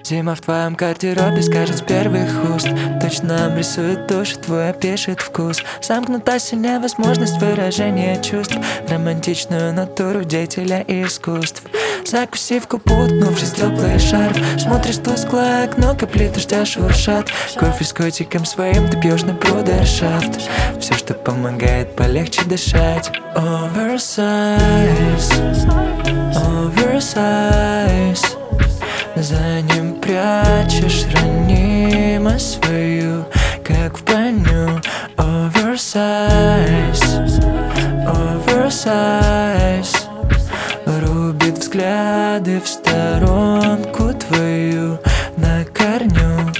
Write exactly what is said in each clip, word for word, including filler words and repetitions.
Зима в твоем гардеробе скажет с первых уст. Точно обрисует душу, твой опишет вкус. Замкнута сильнее возможность выражения чувств. Романтичную натуру деятеля искусств. Закусив губу, уткнувшись в теплый шарф. Смотришь тусклое окно, капли дождя шуршат. Кофе с котиком своим ты пьешь на брудершафт. Все, что помогает полегче дышать. Oversize, oversize. За ним прячешь ранимость свою, как в броню. Oversize, oversize. Рубит взгляды в сторонку твою на корню.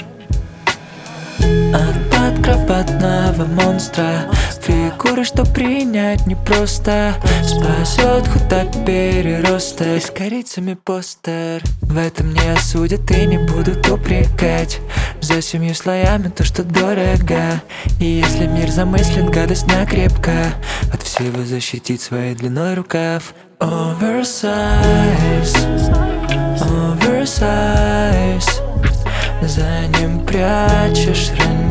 От подкроватного монстра фигуры, что принять непросто. Спасет худак перероста. С корицами постер. В этом не осудят и не будут упрекать. За семью слоями то, что дорого. И если мир замыслен, гадость накрепко. От всего защитить своей длиной рукав. Oversize, oversize. За ним прячешь ранение.